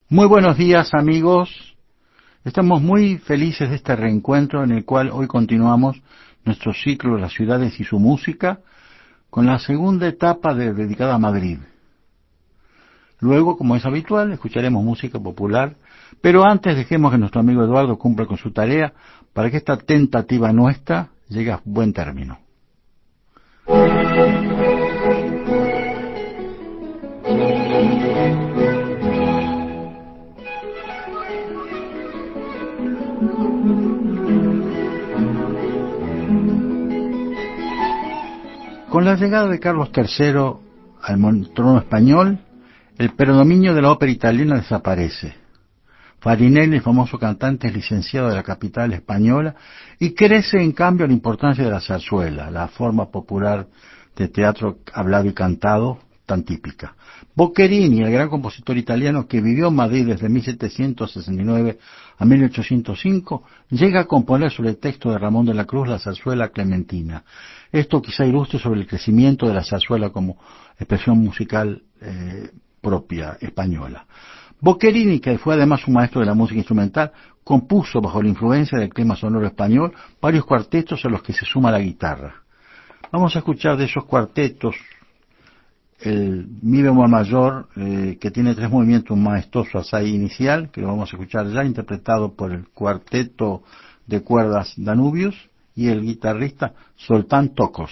Muy buenos días, amigos. Estamos muy felices de este reencuentro en el cual hoy continuamos nuestro ciclo de las ciudades y su música con la segunda etapa dedicada a Madrid. Luego, como es habitual, escucharemos música popular, pero antes dejemos que nuestro amigo Eduardo cumpla con su tarea para que esta tentativa nuestra llegue a buen término. Con la llegada de Carlos III al trono español, el predominio de la ópera italiana desaparece. Farinelli, el famoso cantante, es licenciado de la capital española y crece en cambio la importancia de la zarzuela, la forma popular de teatro hablado y cantado tan típica. Boccherini, el gran compositor italiano que vivió en Madrid desde 1769 a 1805, llega a componer sobre el texto de Ramón de la Cruz la zarzuela clementina. Esto quizá ilustre sobre el crecimiento de la zarzuela como expresión musical propia española. Boccherini, que fue además un maestro de la música instrumental, compuso bajo la influencia del clima sonoro español varios cuartetos a los que se suma la guitarra. Vamos a escuchar de esos cuartetos el mi bemol mayor, que tiene tres movimientos, un maestoso asai inicial, que lo vamos a escuchar ya, interpretado por el cuarteto de cuerdas Danubius y el guitarrista Zoltán Tokos.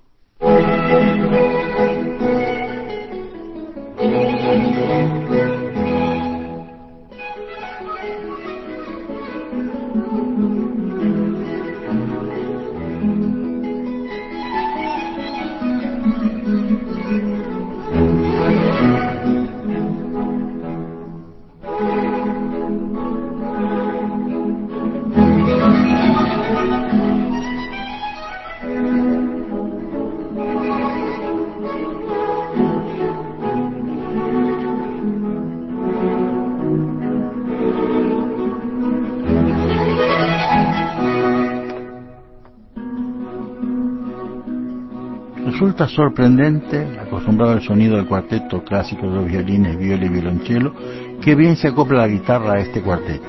Resulta sorprendente, acostumbrado al sonido del cuarteto clásico de los violines, viola y violonchelo, que bien se acopla la guitarra a este cuarteto.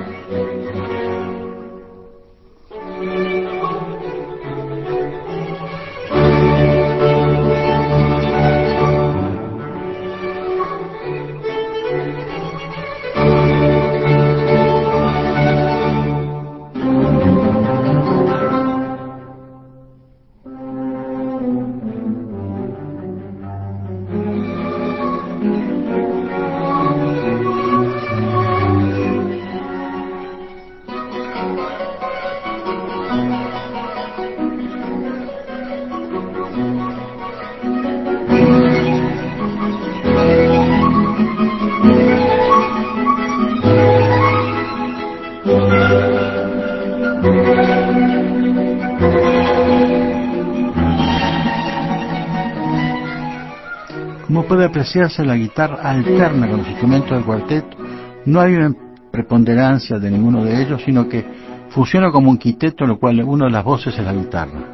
Como puede apreciarse, la guitarra alterna con los instrumentos del cuarteto. No hay una preponderancia de ninguno de ellos, sino que funciona como un quinteto en lo cual una de las voces es la guitarra.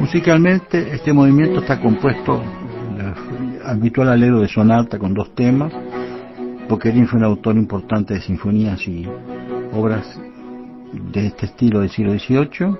Musicalmente, este movimiento está compuesto habitual alero de sonata con 2 temas. Boccherini fue un autor importante de sinfonías y obras de este estilo del siglo XVIII.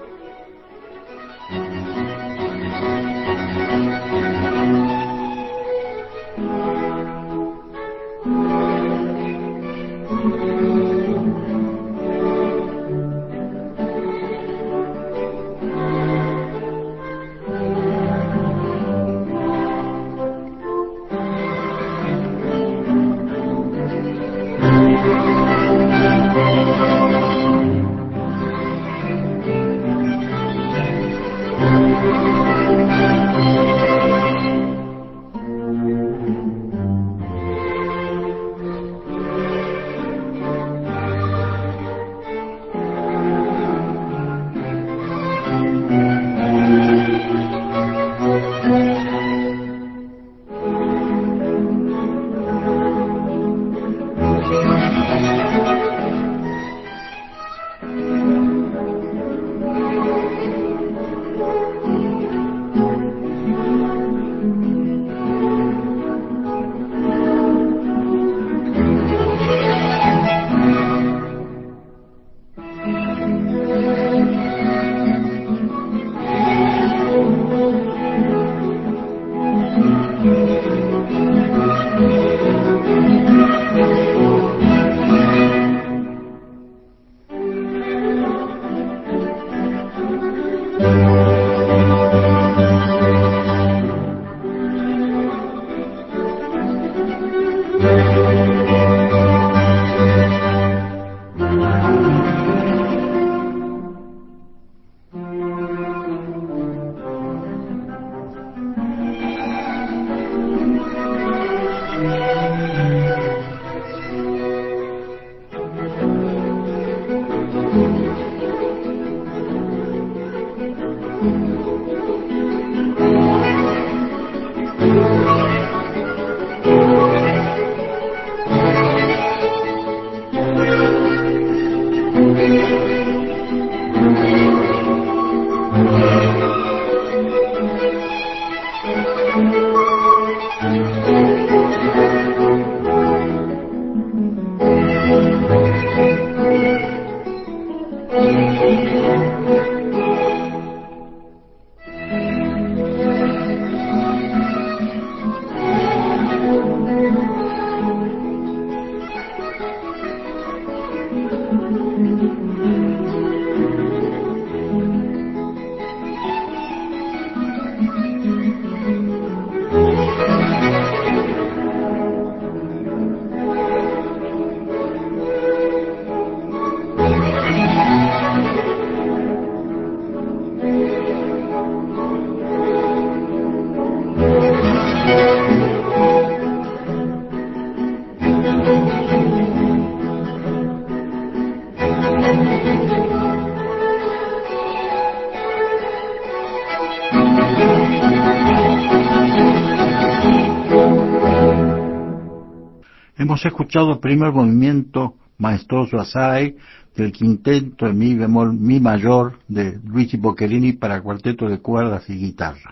Hemos escuchado el primer movimiento maestoso assai del quinteto en mi bemol mi mayor de Luigi Boccherini para cuarteto de cuerdas y guitarra.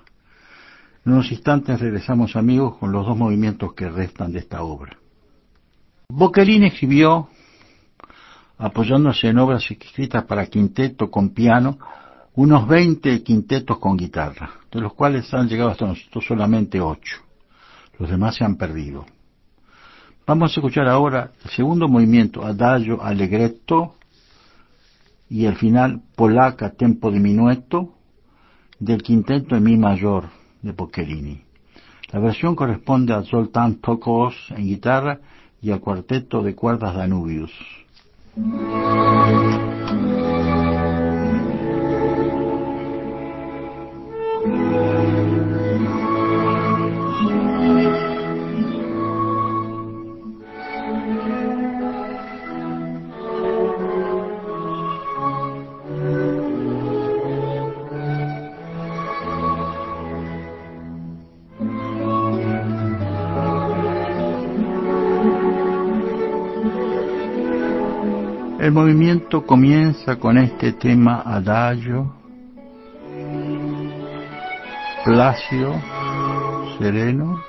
En unos instantes regresamos, amigos, con los 2 movimientos que restan de esta obra. Boccherini escribió, apoyándose en obras escritas para quinteto con piano, unos 20 quintetos con guitarra, de los cuales han llegado hasta nosotros solamente 8. Los demás se han perdido. Vamos a escuchar ahora el segundo movimiento, Adagio Allegretto, y el final, Polacca Tempo Diminuito, del quinteto en mi mayor de Boccherini. La versión corresponde a Zoltán Tokos en guitarra y al cuarteto de cuerdas Danubius. El movimiento comienza con este tema Adagio plácido, sereno.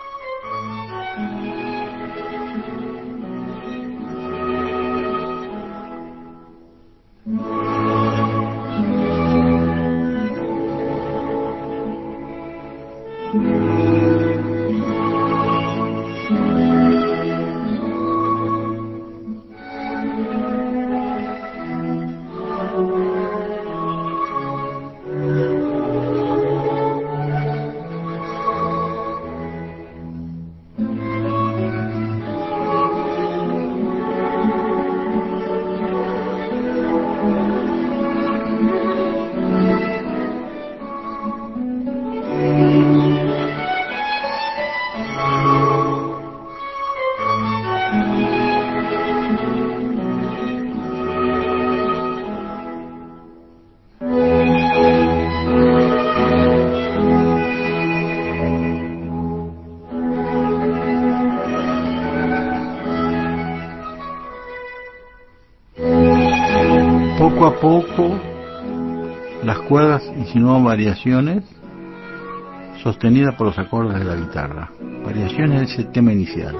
Poco a poco las cuerdas insinúan variaciones sostenidas por los acordes de la guitarra, variaciones de ese tema inicial.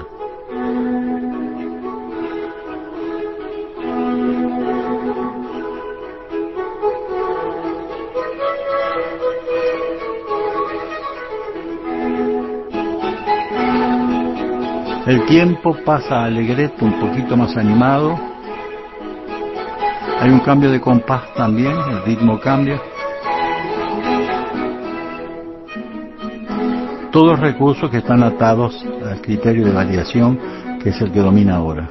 El tiempo pasa al alegreto un poquito más animado. Hay un cambio de compás también, el ritmo cambia. Todos recursos que están atados al criterio de variación, que es el que domina ahora.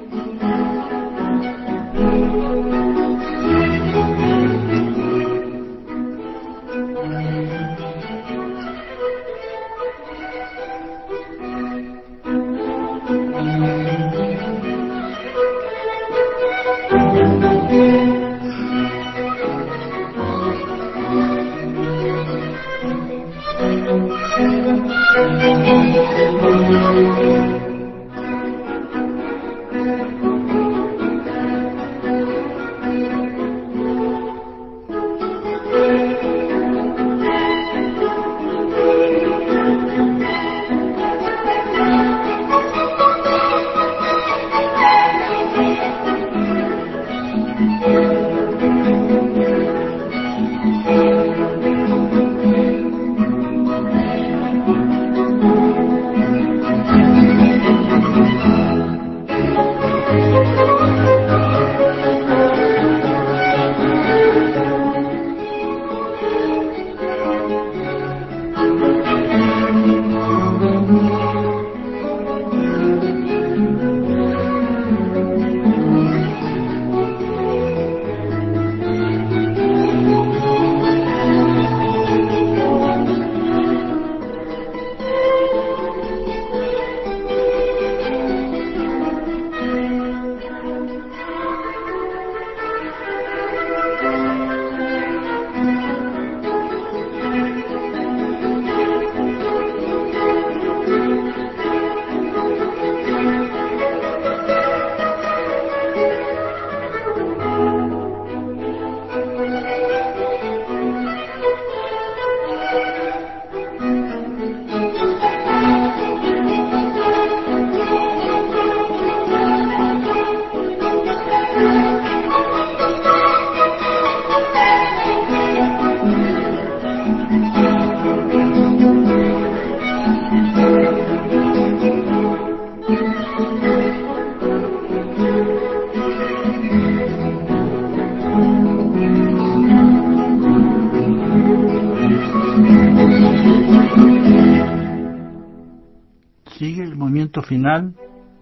Sigue el movimiento final,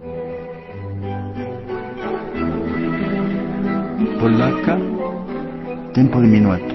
polaca, tempo diminuto.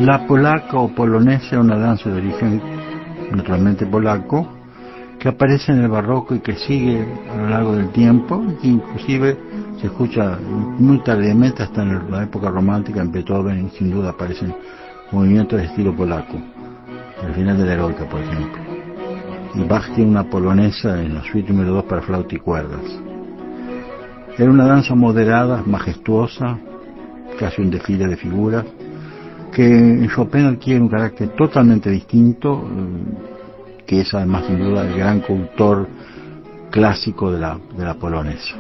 La polaca o polonesa es una danza de origen naturalmente polaco que aparece en el barroco y que sigue a lo largo del tiempo, y que inclusive se escucha muy tardíamente hasta en la época romántica en Beethoven, y sin duda aparecen movimientos de estilo polaco, al final de la Heroica, por ejemplo. Y Bach tiene una polonesa en la suite número 2 para flauta y cuerdas. Era una danza moderada, majestuosa, casi un desfile de figuras, que en Chopin adquiere un carácter totalmente distinto, que es además sin duda el gran coautor clásico de la polonesa.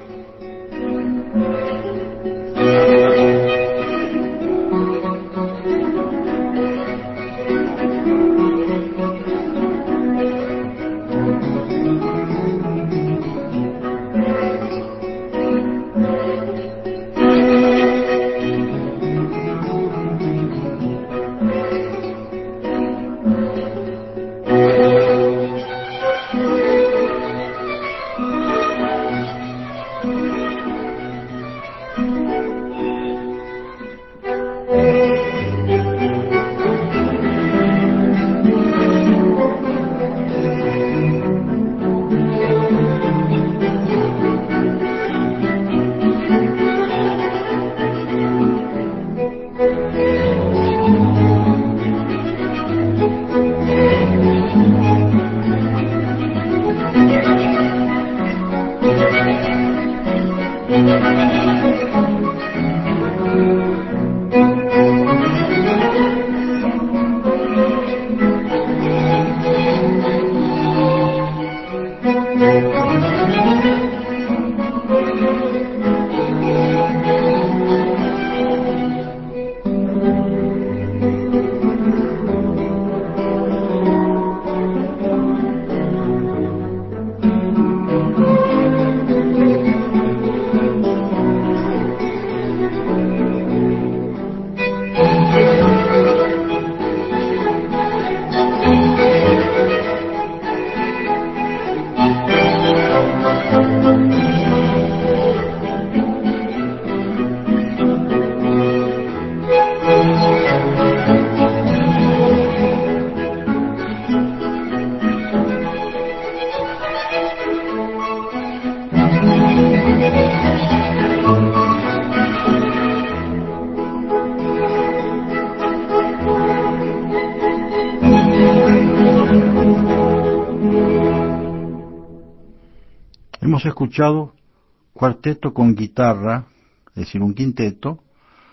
Hemos escuchado cuarteto con guitarra, es decir, un quinteto,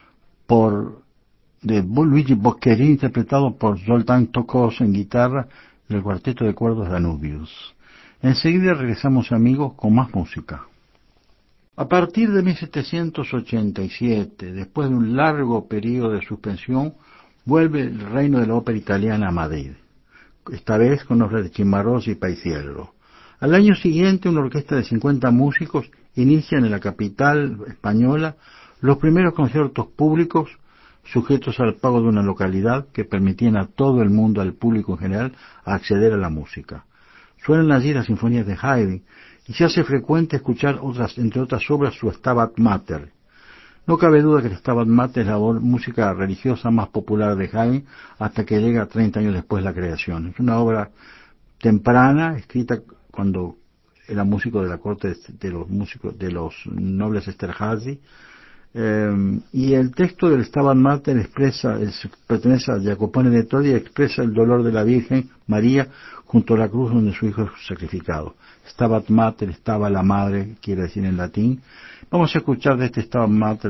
de Luigi Boccherini, interpretado por Zoltán Tokos en guitarra, del cuarteto de cuerdas Danubius. Enseguida regresamos, amigos, con más música. A partir de 1787, después de un largo periodo de suspensión, vuelve el reino de la ópera italiana a Madrid, esta vez con obras de Cimarosa y Paisiello. Al año siguiente, una orquesta de 50 músicos inicia en la capital española los primeros conciertos públicos sujetos al pago de una localidad que permitían a todo el mundo, al público en general, acceder a la música. Suenan allí las sinfonías de Haydn y se hace frecuente escuchar entre otras obras su Stabat Mater. No cabe duda que el Stabat Mater es la música religiosa más popular de Haydn hasta que llega 30 años después de la creación. Es una obra temprana, escrita cuando era músico de la corte de los nobles Esterházy, y el texto del Stabat Mater pertenece a Jacopone de Todi y expresa el dolor de la Virgen María junto a la cruz donde su hijo es sacrificado. Stabat Mater, estaba la madre, quiere decir en latín. Vamos a escuchar de este Stabat Mater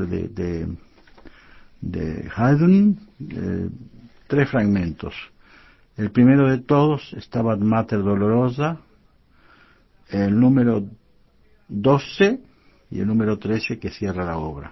de Haydn 3 fragmentos. El primero de todos, Stabat Mater Dolorosa, el número 12 y el número 13 que cierra la obra.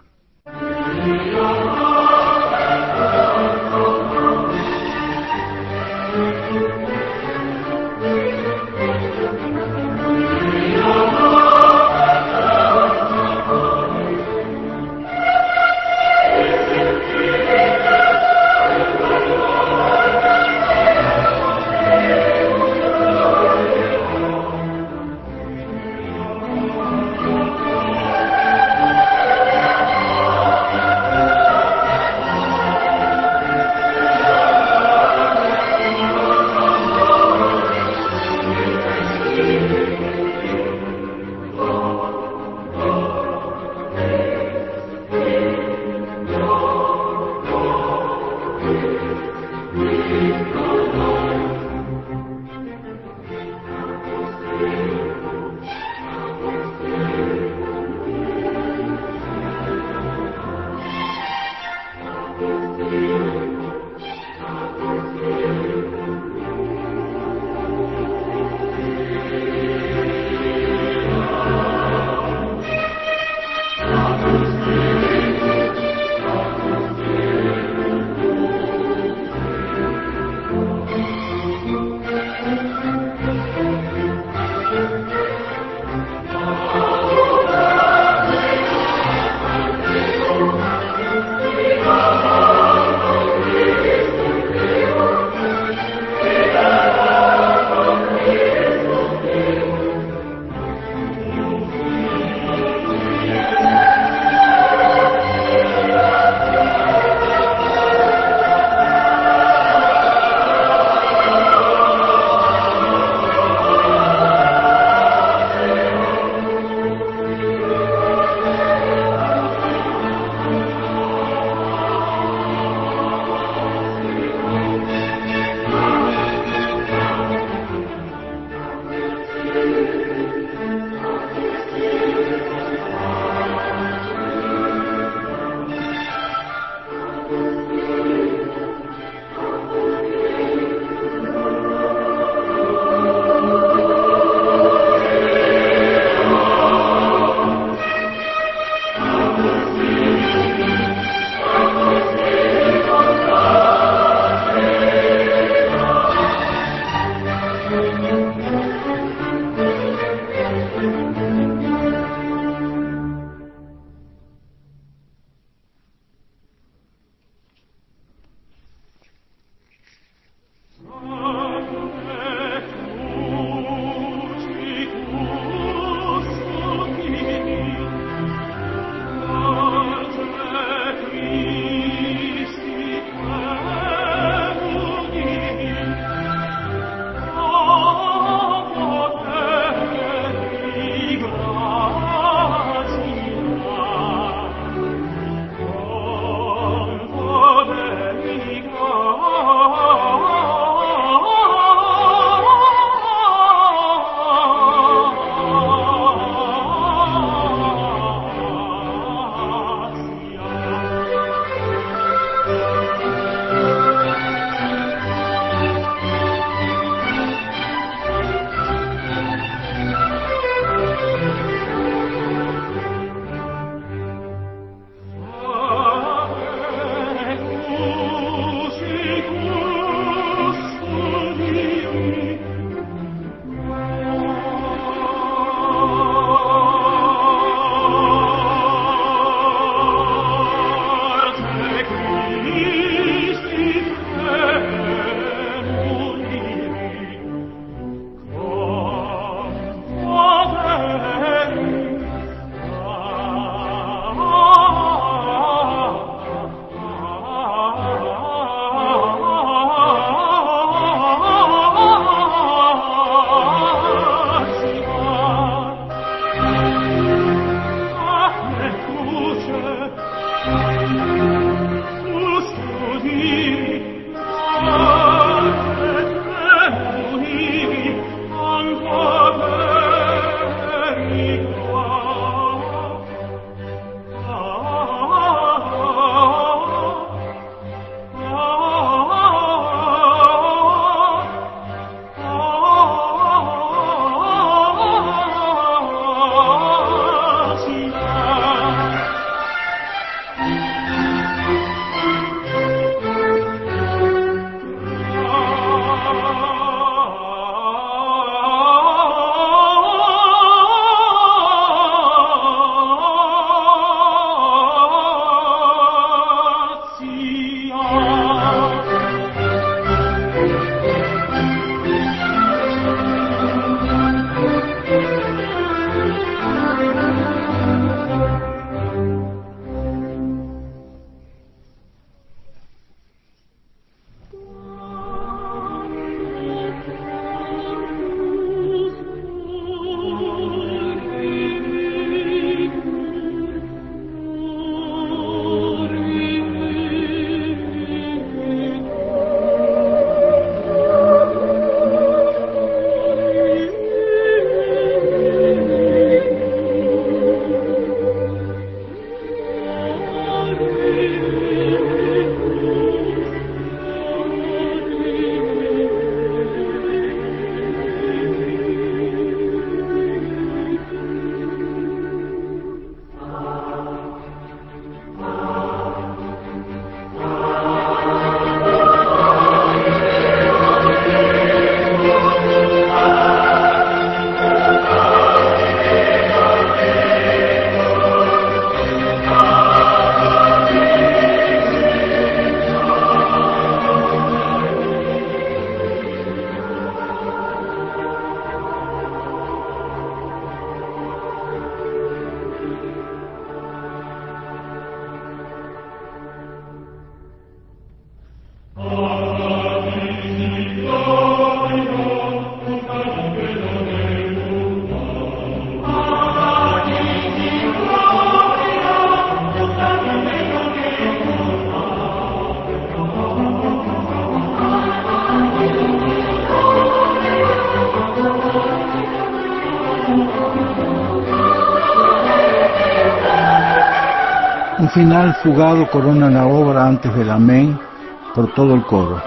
final fugado corona la obra antes del amén por todo el coro.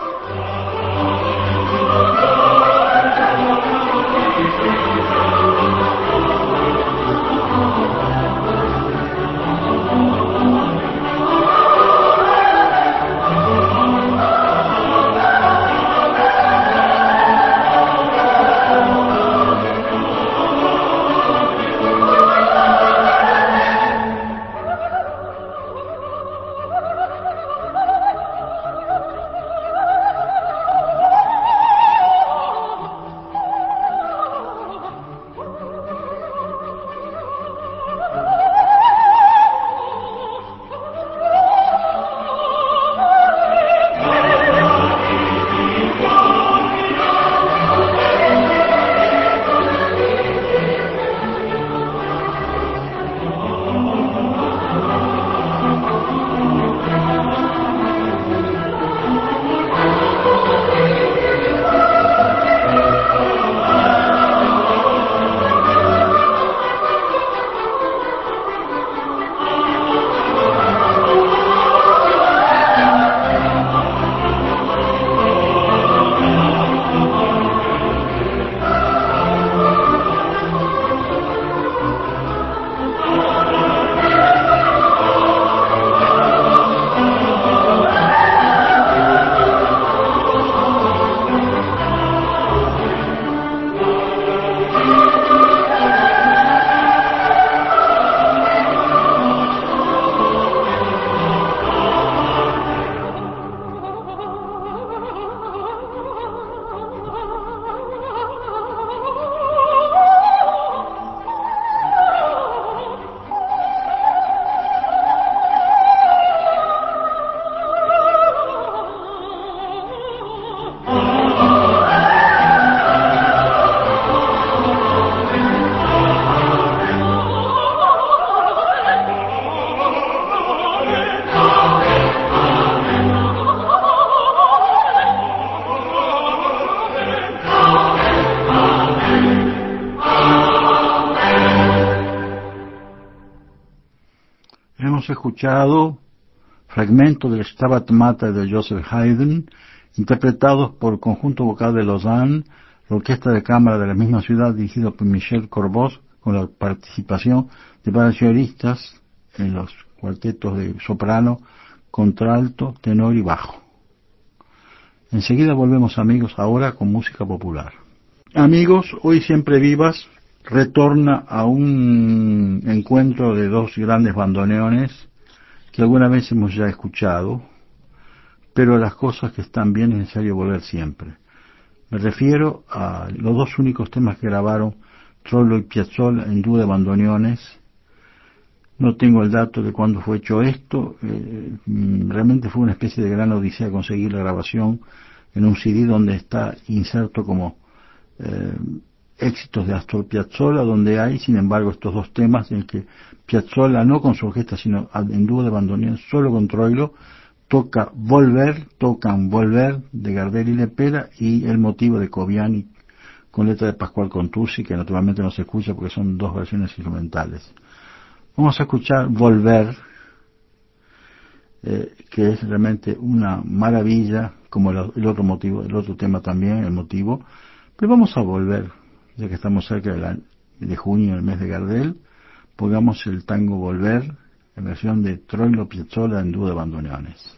Hemos escuchado fragmentos del Stabat Mater de Joseph Haydn, interpretados por el conjunto vocal de Lausanne, la orquesta de cámara de la misma ciudad dirigida por Michel Corboz, con la participación de varios solistas en los cuartetos de soprano, contralto, tenor y bajo. Enseguida volvemos, amigos, ahora con música popular. Amigos, hoy Siempre Vivas retorna a un encuentro de dos grandes bandoneones que alguna vez hemos ya escuchado, pero las cosas que están bien es necesario volver siempre. Me refiero a los dos únicos temas que grabaron Troilo y Piazzolla en dúo de bandoneones. No tengo el dato de cuándo fue hecho esto, realmente fue una especie de gran odisea conseguir la grabación en un CD donde está inserto como éxitos de Astor Piazzolla, donde hay sin embargo estos dos temas en que Piazzolla, no con su orquesta sino en dúo de bandoneón solo con Troilo, tocan Volver de Gardel y Lepera y El motivo de Coviani con letra de Pascual Contursi, que naturalmente no se escucha porque son dos versiones instrumentales. Vamos a escuchar Volver, que es realmente una maravilla, como el otro tema también, el motivo, pero vamos a volver, ya que estamos cerca de junio, el mes de Gardel, pongamos el tango Volver, en versión de Troilo Piazzolla en dúo de bandoneones.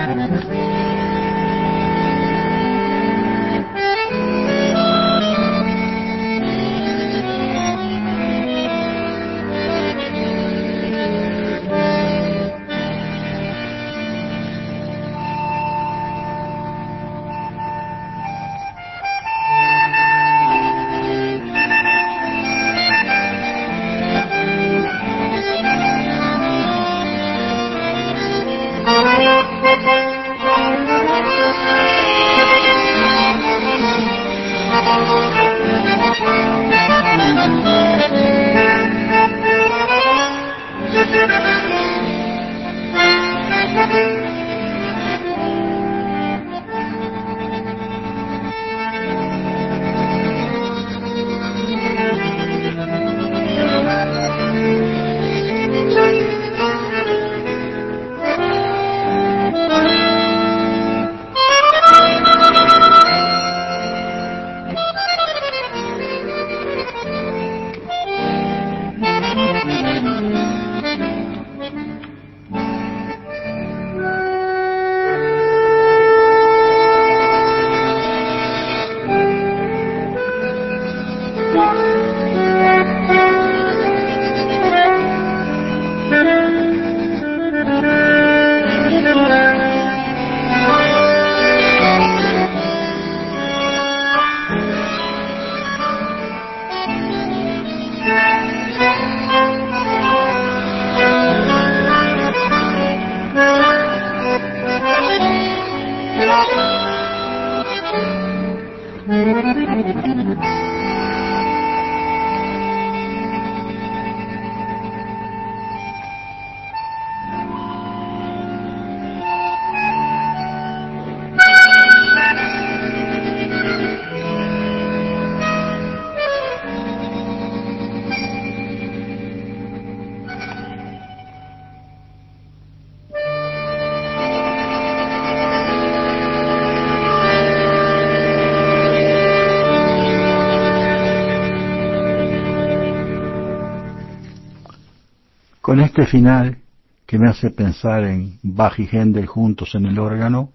Con este final, que me hace pensar en Bach y Händel juntos en el órgano,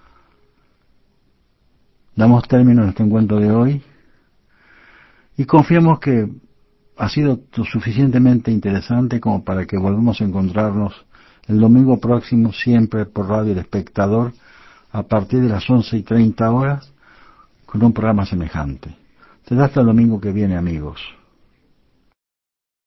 damos término a nuestro encuentro de hoy y confiamos que ha sido lo suficientemente interesante como para que volvamos a encontrarnos el domingo próximo, siempre por Radio El Espectador, a partir de las 11:30 horas, con un programa semejante. Será hasta el domingo que viene, amigos.